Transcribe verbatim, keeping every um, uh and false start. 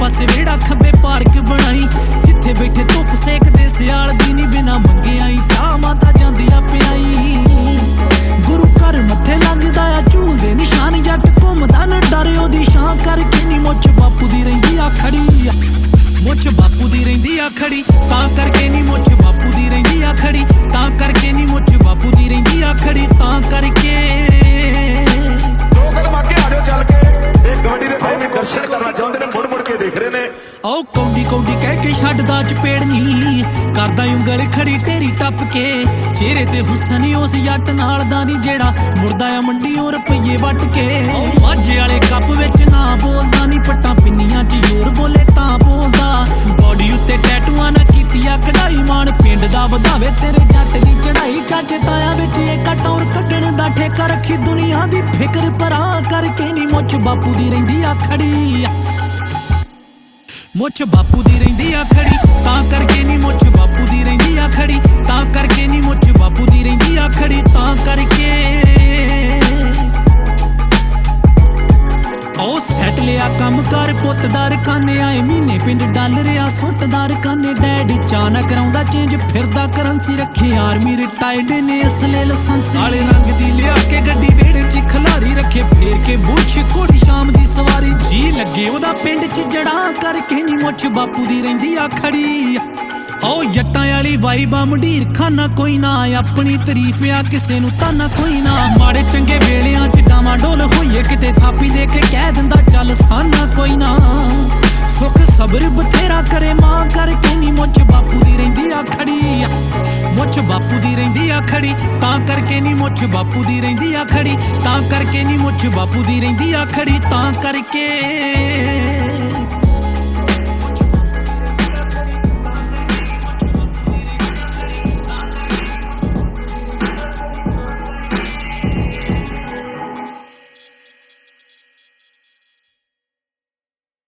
पासे वेड़ा खब्बे पार्क बनाई जिथे बैठे धुप सेकदे सियाल दी नी बिना मंगे आई क्या माता जांदी आपे आई गुरु घर मत्थे लंघदा आ झूल दे निशान जट घुमदा न डरे ओदी शां करके नी मुछ बापू दी रहिंदी आ खड़ी मुछ बापू दी रहिंदी आ खड़ी तां करके नी मुछ बापू दी रहिंदी आ खड़ी तां करके नी मुछ बापू दी रहिंदी आ खड़ी तां करके दो कदम आगे आ जाओ चल के एक कबड्डी दे प्रेमी दर्शन करना चाहुंदे ने मुड़ मुड़ के देख रहे ने ओ कौडी कौडी कह के छड्डदा चपेड़ नी करदा ਉਂਗਲ खड़ी ढेरी टप के चेहरे ते हुस्न उस जट नाल दा नी जेड़ा मुड़दा आ मंडियों रुपये वट के माझे वाले कप विच ना बोलदा नी पट्टां पिन्नियां च जोर बोले तां बोलदा बॉडी उत्ते टैटूआं ना कीतिया कढ़ाई मान पिंड दा वधावे तेरे जट दी चढ़ाई चाचे ताया विच एक टौर कड्ढण दा ठेका रखी दुनिया दी फिकर परां करके नी मुछ बापू दी रहिंदी आ खड़ी मुछ बापू दी रहिंदी आ खड़ी तां करके नी मुछ बापू दी रहिंदी आ खड़ी तां करके नी मुछ बापू दी रहिंदी आ खड़ी तां करके ओ सैट लिया कम कर पुत्तदार काने आए महीने पिंड डल रिया सुटदार काने डैडी चाना कराउंदा चेंज फिरदा करंसी रखे आर्मी रिटायर्ड ने असले लाइसेंस काले रंग दी लिया के गड्डी वेड़े च खलारी रखे फेर के बुछ घोड़ी शाम दी सवारी जी लगे ओदा पिंड च जड़ा करके नी मुछ बापू दी रहिंदी आ खड़ी ओ जट्टां वाली वाइब आ मंडीर खाना कोई ना अपनी तारीफ आ किसे नूं ताना कोई ना माड़े चंगे वेलियां च डावाडोल होइए किते थापी दे के कह दिंदा चल साना कोई ना सुख सबर बथेरा करे मां करके नी मुछ बापू दी रहिंदी आ खड़ी मुछ बापू दी रहिंदी आ खड़ी तां करके नी मुछ बापू दी रहिंदी आ खड़ी तां करके नी मुछ बापू दी रहिंदी आ खड़ी तां करके